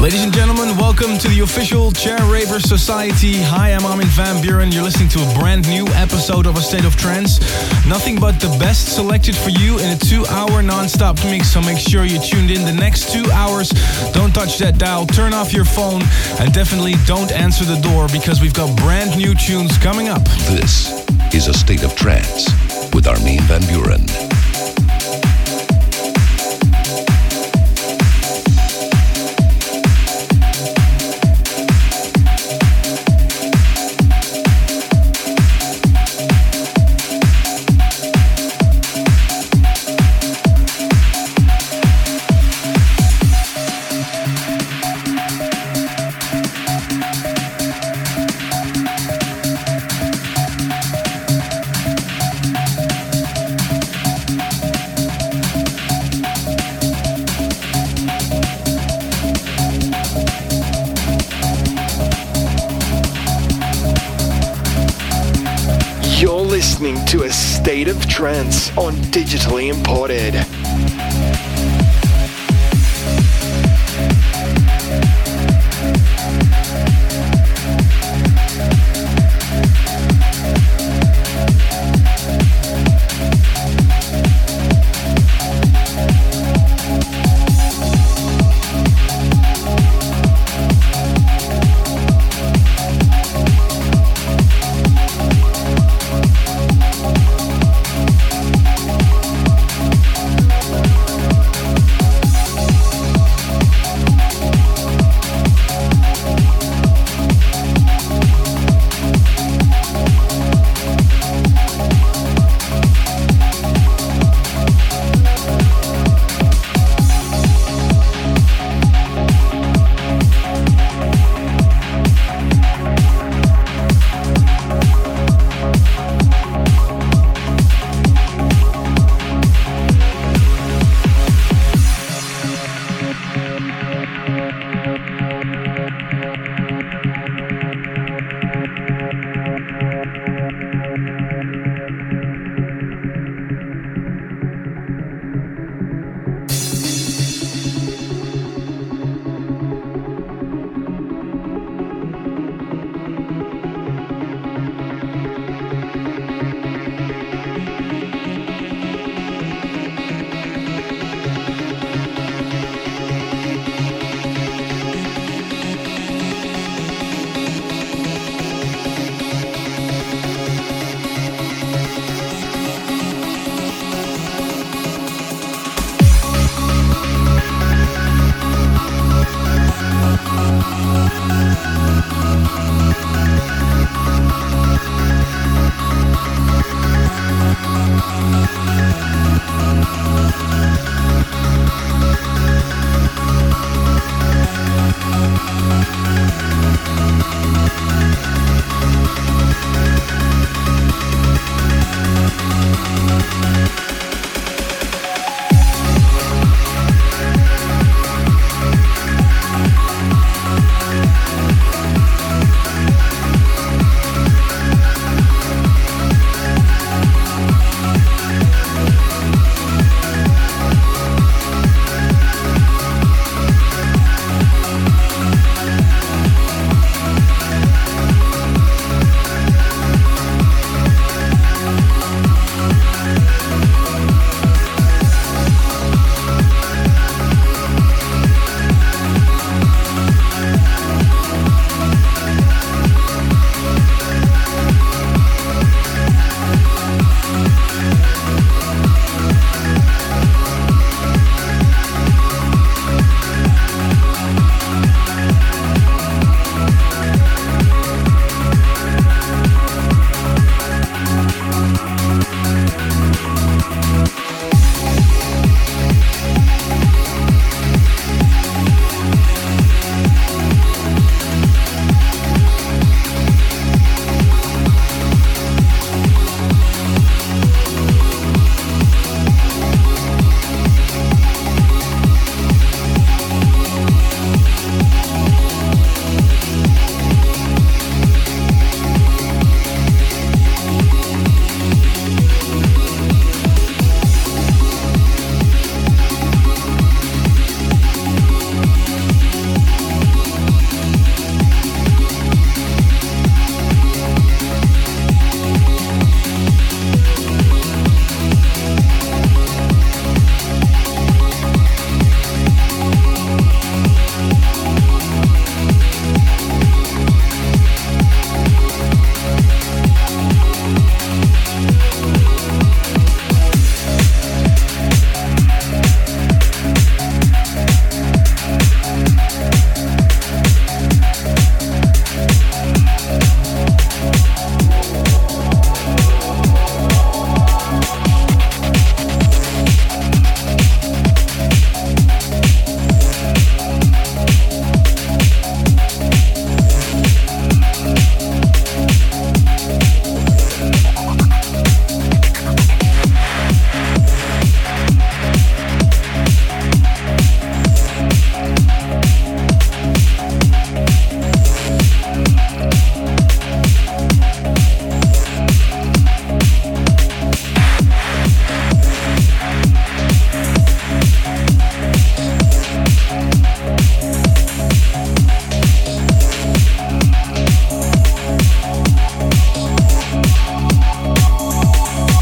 Ladies and gentlemen, welcome to the official Chair Raver Society. Hi, I'm Armin van Buuren. You're listening to a brand new episode of A State of Trance. Nothing but the best selected for you in a 2-hour non-stop mix, so make sure you're tuned in the next 2 hours. Don't touch that dial, turn off your phone, and definitely don't answer the door because we've got brand new tunes coming up. This is A State of Trance with Armin van Buuren. Listening to A State of Trance on Digitally Imported.